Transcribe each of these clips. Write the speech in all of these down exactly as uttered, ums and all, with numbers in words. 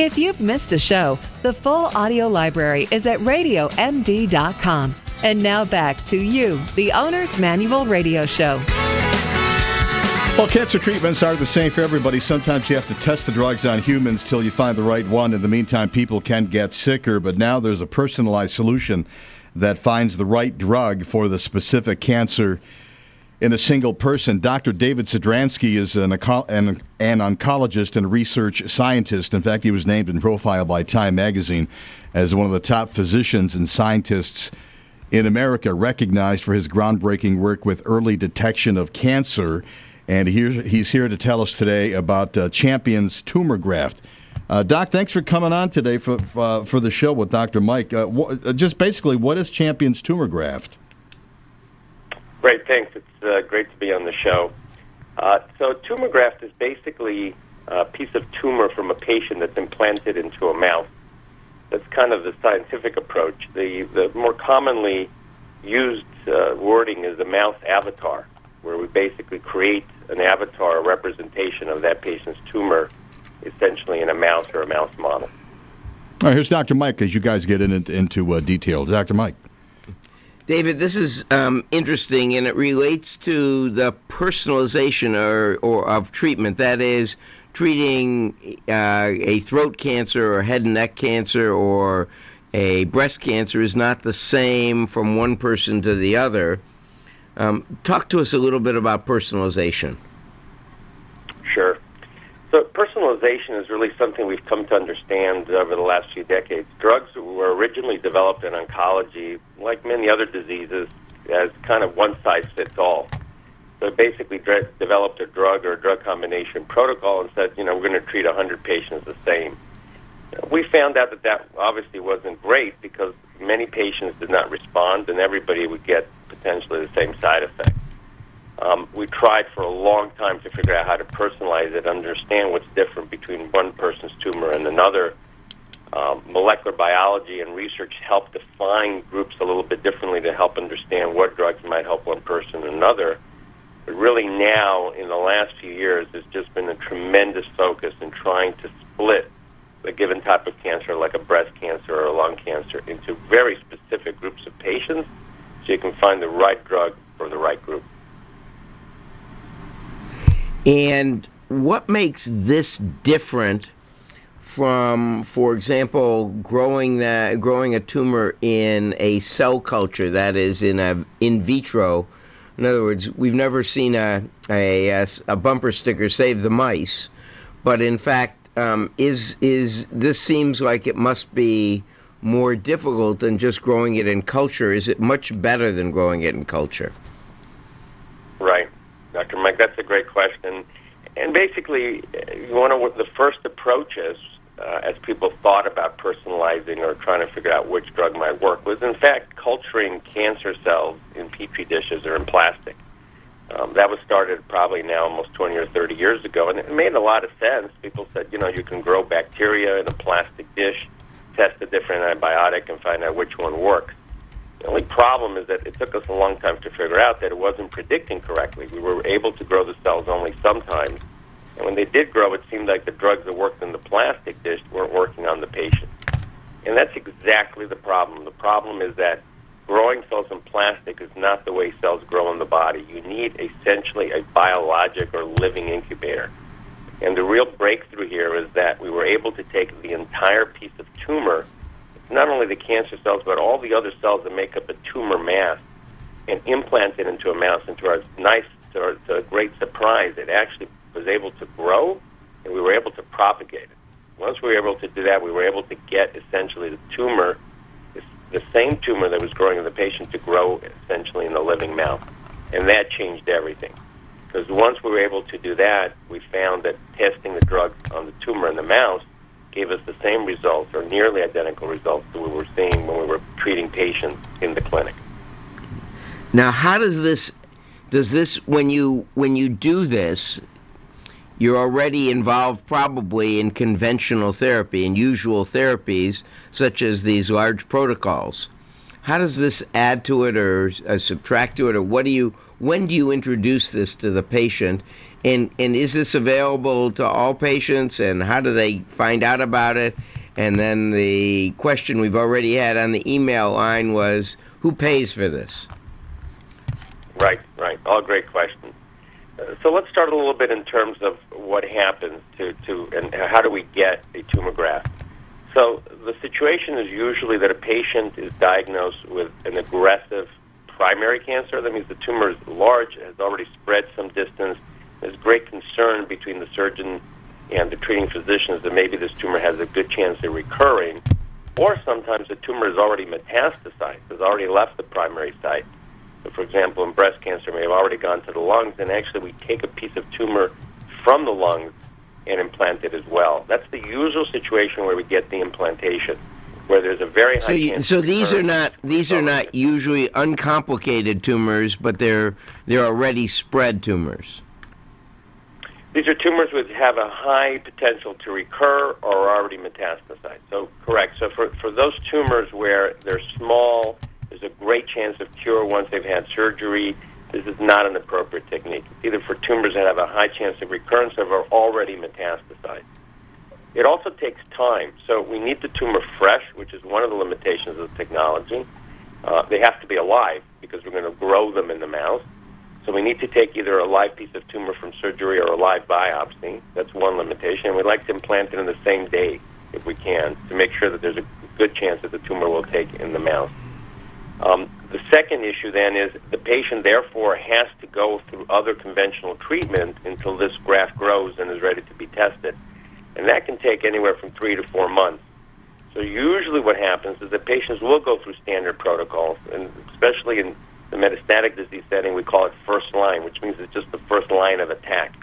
If you've missed a show, the full audio library is at radio m d dot com. And now back to you, the Owner's Manual Radio Show. Well, cancer treatments are the same for everybody. Sometimes you have to test the drugs on humans till you find the right one. In the meantime, people can get sicker, but now there's a personalized solution that finds the right drug for the specific cancer in a single person. Doctor David Zadransky is an, an, an oncologist and research scientist. In fact, he was named and profiled by Time magazine as one of the top physicians and scientists in America, recognized for his groundbreaking work with early detection of cancer. And he's here to tell us today about uh, Champion's Tumor Graft. Uh, Doc, thanks for coming on today for uh, for the show with Doctor Mike. Uh, wh- just basically, what is Champion's Tumor Graft? Great, thanks. It's uh, great to be on the show. Uh, so tumor graft is basically a piece of tumor from a patient that's implanted into a mouse. That's kind of the scientific approach. The, the more commonly used uh, wording is a mouse avatar, where we basically create an avatar, a representation of that patient's tumor, essentially in a mouse or a mouse model. All right, here's Doctor Mike as you guys get in, into uh, detail. Doctor Mike. David, this is um, interesting, and it relates to the personalization or, or of treatment. That is, treating uh, a throat cancer or head and neck cancer or a breast cancer is not the same from one person to the other. Um, talk to us a little bit about personalization. Sure. So personalization is really something we've come to understand over the last few decades. Drugs were originally developed in oncology, like many other diseases, as kind of one-size-fits-all. So basically dre- developed a drug or a drug combination protocol and said, you know, we're going to treat one hundred patients the same. We found out that that obviously wasn't great because many patients did not respond and everybody would get potentially the same side effects. Um, we tried for a long time to figure out how to personalize it, understand what's different between one person's tumor and another. Um, molecular biology and research helped define groups a little bit differently to help understand what drugs might help one person and another. But really now, in the last few years, there's just been a tremendous focus in trying to split a given type of cancer, like a breast cancer or a lung cancer, into very specific groups of patients so you can find the right drug for the right group. And what makes this different from, for example, growing that growing a tumor in a cell culture, that is, in a in vitro? In other words, we've never seen a a, a bumper sticker save the mice, but in fact, um, is is this seems like it must be more difficult than just growing it in culture? Is it much better than growing it in culture? Right. Doctor Mike, that's a great question. And basically, one of the first approaches, uh, as people thought about personalizing or trying to figure out which drug might work, was in fact culturing cancer cells in petri dishes or in plastic. Um, that was started probably now almost twenty or thirty years ago, and it made a lot of sense. People said, you know, you can grow bacteria in a plastic dish, test a different antibiotic, and find out which one works. The only problem is that it took us a long time to figure out that it wasn't predicting correctly. We were able to grow the cells only sometimes. And when they did grow, it seemed like the drugs that worked in the plastic dish weren't working on the patient. And that's exactly the problem. The problem is that growing cells in plastic is not the way cells grow in the body. You need essentially a biologic or living incubator. And the real breakthrough here is that we were able to take the entire piece of tumor, not only the cancer cells, but all the other cells that make up a tumor mass, and implant it into a mouse. And to our nice, to our, to a great surprise, it actually was able to grow, and we were able to propagate it. Once we were able to do that, we were able to get essentially the tumor, the same tumor that was growing in the patient, to grow essentially in the living mouse. And that changed everything. Because once we were able to do that, we found that testing the drug on the tumor in the mouse gave us the same results, or nearly identical results, that we were seeing when we were treating patients in the clinic. Now, how does this, does this, when you when you do this, you're already involved probably in conventional therapy and usual therapies, such as these large protocols. how does this add to it or uh, subtract to it, or what do you when do you introduce this to the patient, and and is this available to all patients, and how do they find out about it? And then the question we've already had on the email line was, who pays for this? Right, right. All great questions. Uh, so let's start a little bit in terms of what happens to, to and how do we get a tumor graft. So the situation is usually that a patient is diagnosed with an aggressive primary cancer. That means the tumor is large, has already spread some distance. There's great concern between the surgeon and the treating physicians that maybe this tumor has a good chance of recurring, or sometimes the tumor is already metastasized, has already left the primary site. So, for example, in breast cancer, it may have already gone to the lungs, and actually we take a piece of tumor from the lungs and implant it as well. That's the usual situation where we get the implantation, where there's a very high so you, chance. So these are not these are not usually uncomplicated tumors, but they're they're already spread tumors. These are tumors which have a high potential to recur or are already metastasized. So, correct. So for, for those tumors where they're small, there's a great chance of cure once they've had surgery. This is not an appropriate technique. It's either for tumors that have a high chance of recurrence or are already metastasized. It also takes time. So we need the tumor fresh, which is one of the limitations of the technology. Uh, they have to be alive because we're going to grow them in the mouse. So we need to take either a live piece of tumor from surgery or a live biopsy. That's one limitation. And we'd like to implant it in the same day, if we can, to make sure that there's a good chance that the tumor will take in the mouse. Um, the second issue then is the patient therefore has to go through other conventional treatment until this graft grows and is ready to be tested. And that can take anywhere from three to four months. So usually what happens is that patients will go through standard protocols, and especially in the metastatic disease setting, we call it first line, which means it's just the first line of attack.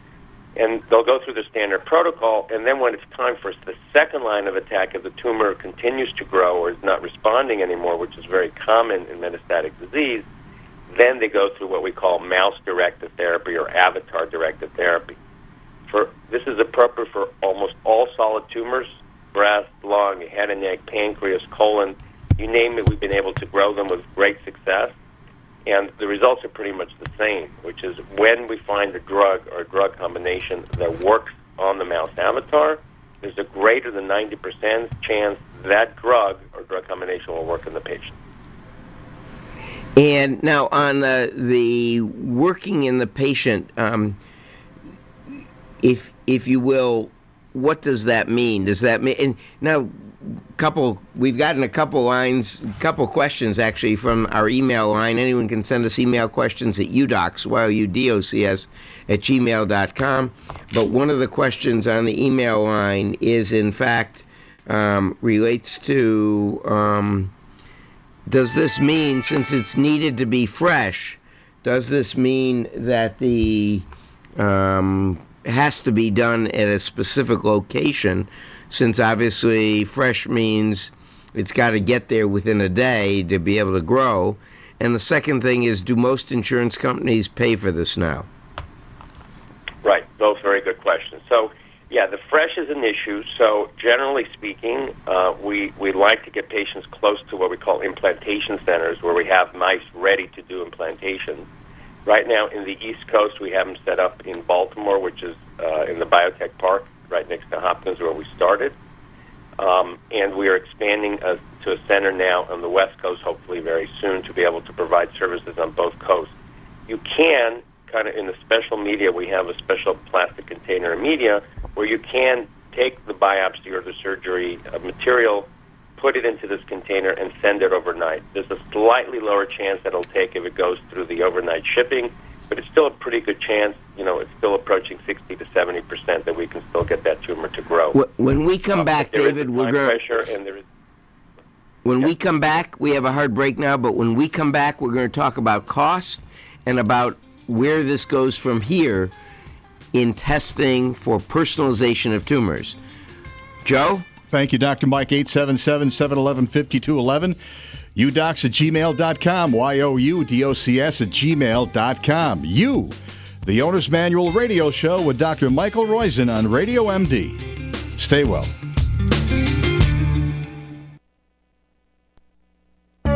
And they'll go through the standard protocol, and then when it's time for the second line of attack, if the tumor continues to grow or is not responding anymore, which is very common in metastatic disease, then they go through what we call mouse-directed therapy or avatar-directed therapy. For this is appropriate for almost all solid tumors, breast, lung, head and neck, pancreas, colon, you name it, we've been able to grow them with great success. And the results are pretty much the same, which is when we find a drug or a drug combination that works on the mouse avatar, there's a greater than ninety percent chance that drug or drug combination will work in the patient. And now on the the working in the patient, um, if if you will, what does that mean? Does that mean, and now couple we've gotten a couple lines, couple questions actually from our email line. Anyone can send us email questions at udocs, Y O U D O C S, at gmail dot com. But one of the questions on the email line is, in fact, um, relates to, um, does this mean, since it's needed to be fresh, does this mean that the um, has to be done at a specific location? Since obviously fresh means it's got to get there within a day to be able to grow. And the second thing is, do most insurance companies pay for this now? Right, both very good questions. So, yeah, the fresh is an issue. So generally speaking, uh, we, we like to get patients close to what we call implantation centers, where we have mice ready to do implantations. Right now in the East Coast, we have them set up in Baltimore, which is uh, in the Biotech Park, right next to Hopkins, where we started. Um, and we are expanding uh, to a center now on the West Coast, hopefully very soon, to be able to provide services on both coasts. You can, kind of in the special media, we have a special plastic container of media where you can take the biopsy or the surgery uh, material, put it into this container, and send it overnight. There's a slightly lower chance that it'll take if it goes through the overnight shipping, but it's still a pretty good chance. You know, it's still approaching sixty to seventy percent that we can still get that tumor to grow. When we come uh, back, David, we're going to... When yeah. we come back, we have a hard break now, but when we come back, we're going to talk about cost and about where this goes from here in testing for personalization of tumors. Joe? Thank you, Doctor Mike. eight seven seven, seven one one, five two one one. udocs at gmail dot com. Y O U D O C S at gmail dot com. You, the Owner's Manual Radio Show with Doctor Michael Roizen on Radio M D. Stay well.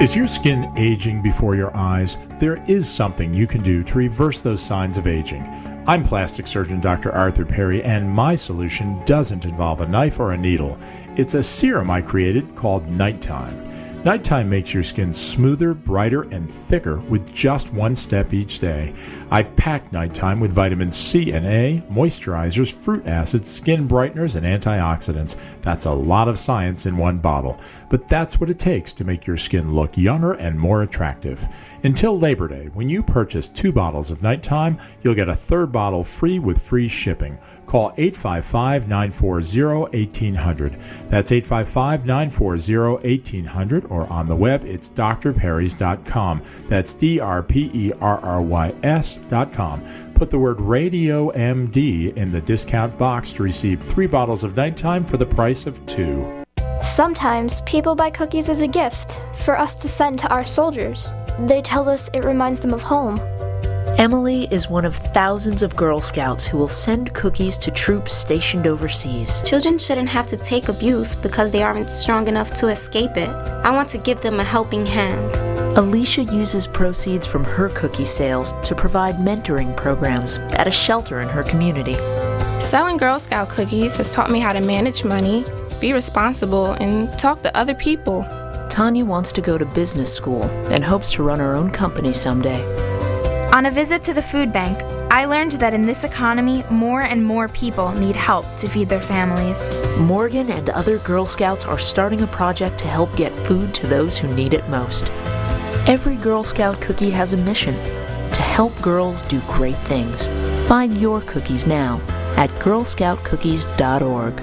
Is your skin aging before your eyes? There is something you can do to reverse those signs of aging. I'm plastic surgeon Doctor Arthur Perry, and my solution doesn't involve a knife or a needle. It's a serum I created called Nighttime. Nighttime makes your skin smoother, brighter, and thicker with just one step each day. I've packed Nighttime with vitamin C and A, moisturizers, fruit acids, skin brighteners, and antioxidants. That's a lot of science in one bottle. But that's what it takes to make your skin look younger and more attractive. Until Labor Day, when you purchase two bottles of Nighttime, you'll get a third bottle free with free shipping. Call eight five five, nine four zero, one eight zero zero. That's eight five five, nine four zero, one eight zero zero, or on the web, it's d r perrys dot com. That's D R P E R R Y S dot com. Put the word Radio M D in the discount box to receive three bottles of Nighttime for the price of two. Sometimes people buy cookies as a gift for us to send to our soldiers. They tell us it reminds them of home. Emily is one of thousands of Girl Scouts who will send cookies to troops stationed overseas. Children shouldn't have to take abuse because they aren't strong enough to escape it. I want to give them a helping hand. Alicia uses proceeds from her cookie sales to provide mentoring programs at a shelter in her community. Selling Girl Scout cookies has taught me how to manage money, be responsible, and talk to other people. Tanya wants to go to business school and hopes to run her own company someday. On a visit to the food bank, I learned that in this economy, more and more people need help to feed their families. Morgan and other Girl Scouts are starting a project to help get food to those who need it most. Every Girl Scout cookie has a mission: to help girls do great things. Find your cookies now at girl scout cookies dot org.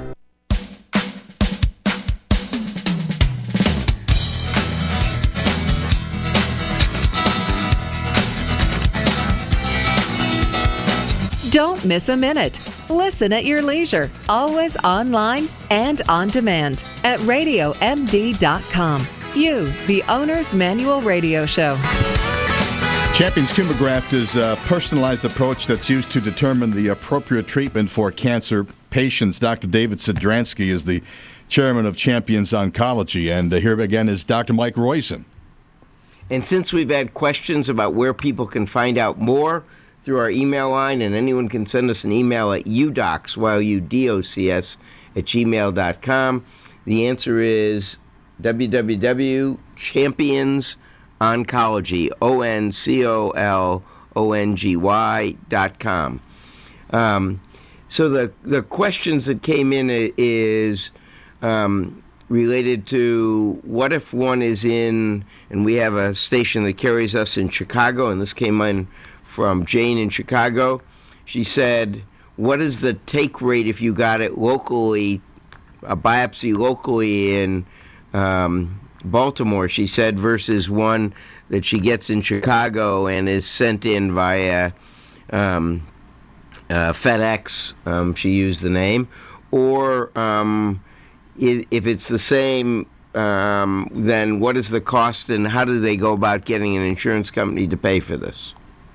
Don't miss a minute. Listen at your leisure, always online and on demand at radio m d dot com. You, the Owner's Manual Radio Show. Champions Tumor Graft is a personalized approach that's used to determine the appropriate treatment for cancer patients. Doctor David Sidransky is the chairman of Champions Oncology, and uh, here again is Doctor Mike Roizen. And since we've had questions about where people can find out more through our email line, and anyone can send us an email at udocs, Y U D O C S, at gmail dot com. The answer is w w w dot champions oncology, O N C O L O N G Y dot com. Um, so the, the questions that came in is um, related to what if one is in, and we have a station that carries us in Chicago, and this came in from Jane in Chicago. She said, what is the take rate if you got it locally, a biopsy locally in um, Baltimore, she said, versus one that she gets in Chicago and is sent in via um, uh, FedEx, um, she used the name, or um, if it's the same, um, then what is the cost and how do they go about getting an insurance company to pay for this?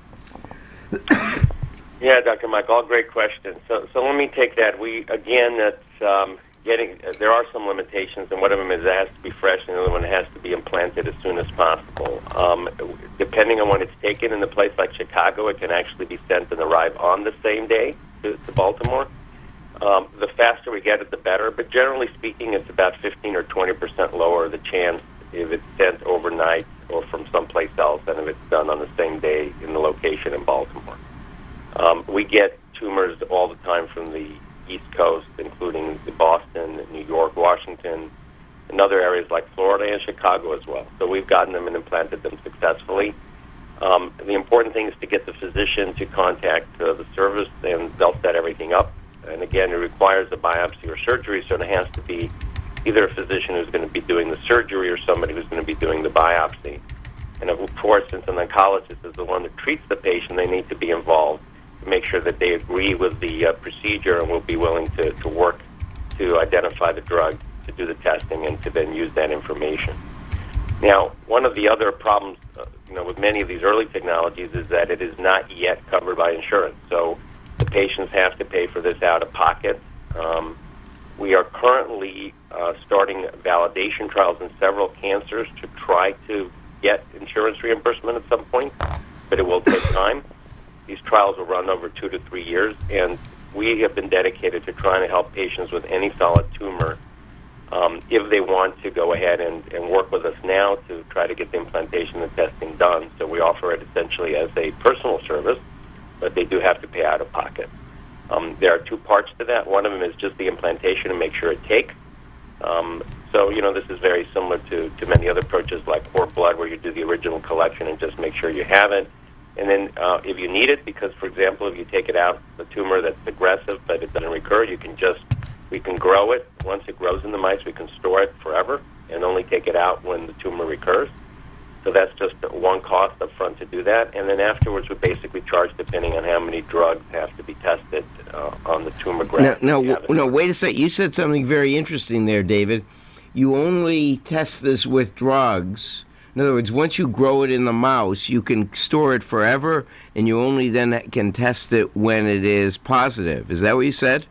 Yeah, Doctor Mike, all great questions. So, so let me take that. We again, that's um, getting. Uh, there are some limitations, and one of them is it has to be fresh, and the other one has to be implanted as soon as possible. Um, depending on when it's taken in a place like Chicago, it can actually be sent and arrive on the same day to, to Baltimore. Um, the faster we get it, the better. But generally speaking, it's about fifteen or twenty percent lower the chance if it's sent overnight or from someplace else than if it's done on the same day in the location in Baltimore. Um, we get tumors all the time from the East Coast, including Boston, New York, Washington, and other areas like Florida and Chicago as well. So we've gotten them and implanted them successfully. Um, the important thing is to get the physician to contact uh, the service, and they'll set everything up. And again, it requires a biopsy or surgery, so it has to be either a physician who's going to be doing the surgery or somebody who's going to be doing the biopsy. And of course, since an oncologist is the one that treats the patient, they need to be involved to make sure that they agree with the uh, procedure and will be willing to, to work to identify the drug, to do the testing, and to then use that information. Now, one of the other problems uh, you know, with many of these early technologies is that it is not yet covered by insurance. So the patients have to pay for this out of pocket. Um, we are currently uh, starting validation trials in several cancers to try to get insurance reimbursement at some point, but it will take time. These trials will run over two to three years, and we have been dedicated to trying to help patients with any solid tumor um, if they want to go ahead and, and work with us now to try to get the implantation and testing done. So we offer it essentially as a personal service, but they do have to pay out of pocket. Um, there are two parts to that. One of them is just the implantation and make sure it takes. Um, so, you know, this is very similar to, to many other approaches like cord blood, where you do the original collection and just make sure you have it. And then uh, if you need it, because, for example, if you take it out, the tumor that's aggressive but it doesn't recur, you can just, we can grow it. Once it grows in the mice, we can store it forever and only take it out when the tumor recurs. So that's just one cost up front to do that. And then afterwards, we basically charge depending on how many drugs have to be tested uh, on the tumor graft. No, no, no, wait a second. You said something very interesting there, David. You only test this with drugs. In other words, once you grow it in the mouse, you can store it forever, and you only then can test it when it is positive. Is that what you said?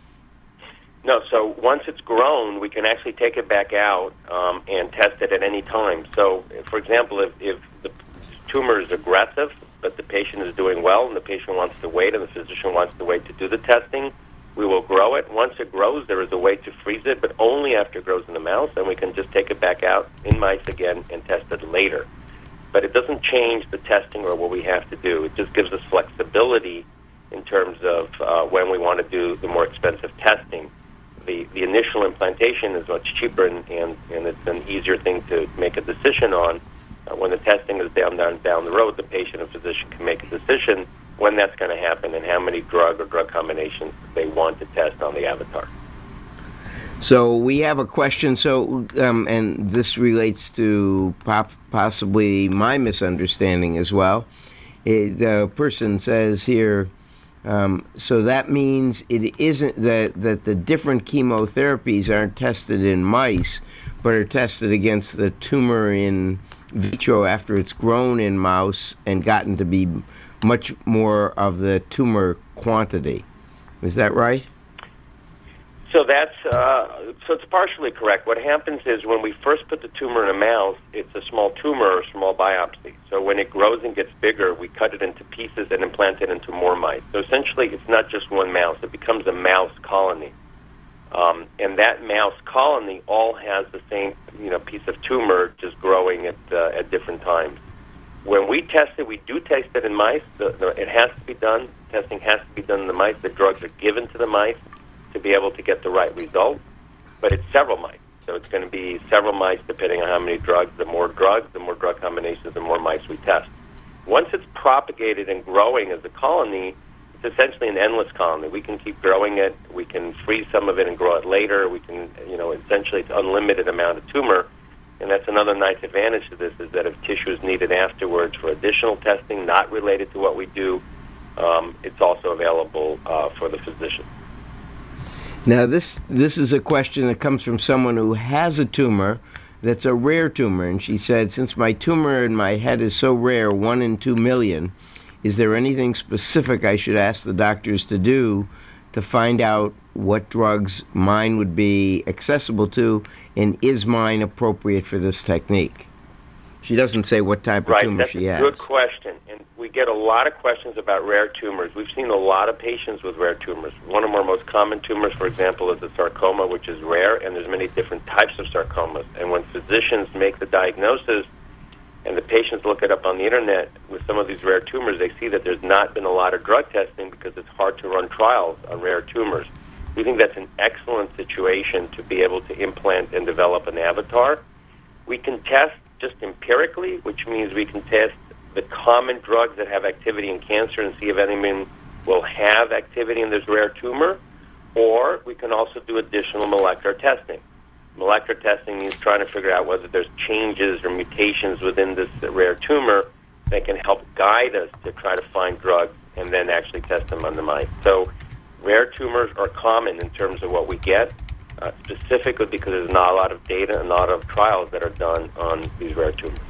No, so once it's grown, we can actually take it back out um, and test it at any time. So, for example, if, if the tumor is aggressive, but the patient is doing well, and the patient wants to wait, and the physician wants to wait to do the testing, we will grow it. Once it grows, there is a way to freeze it, but only after it grows in the mouse, and we can just take it back out in mice again and test it later. But it doesn't change the testing or what we have to do. It just gives us flexibility in terms of uh, when we want to do the more expensive testing. The, the initial implantation is much cheaper, and, and, and it's an easier thing to make a decision on. Uh, when the testing is down, down, down the road, the patient and physician can make a decision when that's going to happen and how many drug or drug combinations they want to test on the avatar. So we have a question, so um, and this relates to pop, possibly my misunderstanding as well. It, the person says here, um, so that means it isn't that, that the different chemotherapies aren't tested in mice, but are tested against the tumor in vitro after it's grown in mouse and gotten to be much more of the tumor quantity. Is that right? So that's uh, so it's partially correct. What happens is when we first put the tumor in a mouse, it's a small tumor or small biopsy. So when it grows and gets bigger, we cut it into pieces and implant it into more mice. So essentially, it's not just one mouse. It becomes a mouse colony. Um, and that mouse colony all has the same, you know, piece of tumor, just growing at uh, at different times. When we test it, we do test it in mice. The, the, it has to be done. Testing has to be done in the mice. The drugs are given to the mice to be able to get the right result. But it's several mice. So it's going to be several mice depending on how many drugs. The more drugs, the more drug combinations, the more mice we test. Once it's propagated and growing as a colony, it's essentially an endless colony. We can keep growing it. We can freeze some of it and grow it later. We can, you know, essentially it's unlimited amount of tumor. And that's another nice advantage to this, is that if tissue is needed afterwards for additional testing, not related to what we do, um, it's also available uh, for the physician. Now, this this is a question that comes from someone who has a tumor that's a rare tumor. And she said, since my tumor in my head is so rare, one in two million, is there anything specific I should ask the doctors to do to find out what drugs mine would be accessible to, and is mine appropriate for this technique? She doesn't say what type of right, tumor she has. Right, that's a good question. And we get a lot of questions about rare tumors. We've seen a lot of patients with rare tumors. One of our most common tumors, for example, is a sarcoma, which is rare, and there's many different types of sarcomas. And when physicians make the diagnosis and the patients look it up on the internet with some of these rare tumors, they see that there's not been a lot of drug testing because it's hard to run trials on rare tumors. We think that's an excellent situation to be able to implant and develop an avatar. We can test just empirically, which means we can test the common drugs that have activity in cancer and see if anyone will have activity in this rare tumor, or we can also do additional molecular testing. Molecular testing means trying to figure out whether there's changes or mutations within this rare tumor that can help guide us to try to find drugs and then actually test them on the mice. So rare tumors are common in terms of what we get, uh, specifically because there's not a lot of data and a lot of trials that are done on these rare tumors.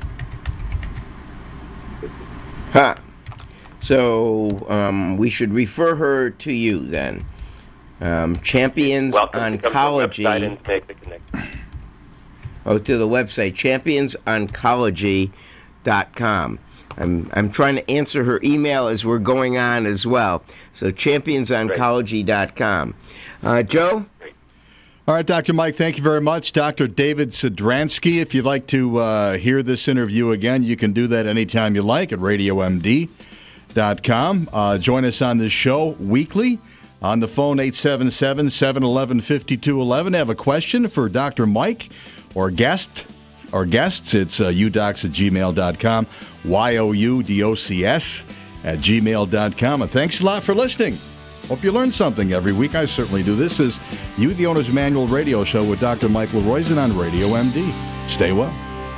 Huh. So um, we should refer her to you then. Um, Champions Welcome Oncology. To come to the website and make the connection. Oh, to the website, champions oncology dot com. I'm I'm trying to answer her email as we're going on as well. So champions oncology dot com. Uh, Joe? All right, Doctor Mike, thank you very much. Doctor David Sidransky, if you'd like to uh, hear this interview again, you can do that anytime you like at radio m d dot com. Uh, join us on this show weekly. On the phone, eight seven seven, seven one one, five two one one. Have a question for Doctor Mike or guest or guests? It's uh, u docs at gmail dot com, Y O U D O C S at gmail dot com. And thanks a lot for listening. Hope you learned something every week. I certainly do. This is You, the Owner's Manual radio show with Doctor Michael Roizen on Radio M D. Stay well.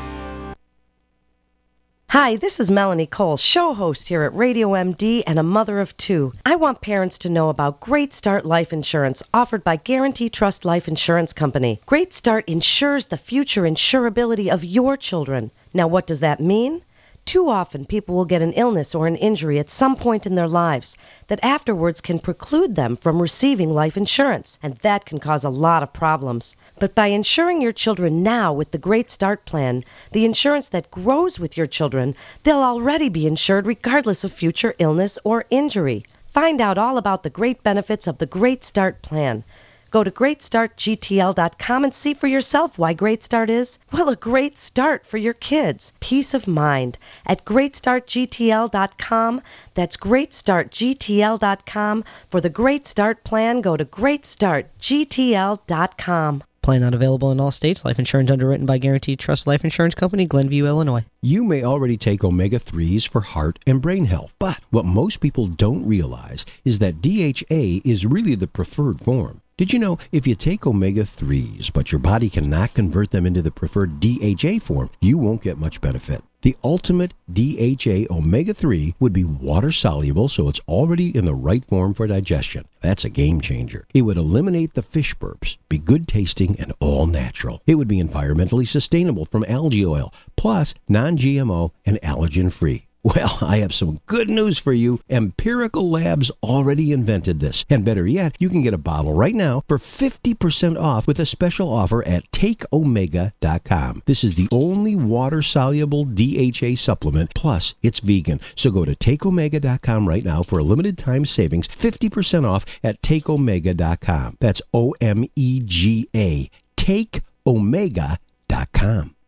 Hi, this is Melanie Cole, show host here at Radio M D and a mother of two. I want parents to know about Great Start Life Insurance offered by Guarantee Trust Life Insurance Company. Great Start insures the future insurability of your children. Now, what does that mean? Too often, people will get an illness or an injury at some point in their lives that afterwards can preclude them from receiving life insurance, and that can cause a lot of problems. But by insuring your children now with the Great Start Plan, the insurance that grows with your children, they'll already be insured regardless of future illness or injury. Find out all about the great benefits of the Great Start Plan. Go to great start g t l dot com and see for yourself why Great Start is, well, a great start for your kids. Peace of mind at great start g t l dot com. That's great start g t l dot com. For the Great Start Plan, go to great start g t l dot com. Plan not available in all states. Life insurance underwritten by Guaranteed Trust Life Insurance Company, Glenview, Illinois. You may already take omega threes for heart and brain health, but what most people don't realize is that D H A is really the preferred form. Did you know if you take omega threes, but your body cannot convert them into the preferred D H A form, you won't get much benefit? The ultimate D H A omega three would be water soluble, so it's already in the right form for digestion. That's a game changer. It would eliminate the fish burps, be good tasting and all natural. It would be environmentally sustainable from algae oil, plus non-G M O and allergen free. Well, I have some good news for you. Empirical Labs already invented this. And better yet, you can get a bottle right now for fifty percent off with a special offer at take omega dot com. This is the only water-soluble D H A supplement, plus it's vegan. So go to take omega dot com right now for a limited time savings, fifty percent off at take omega dot com. That's O M E G A, take omega dot com.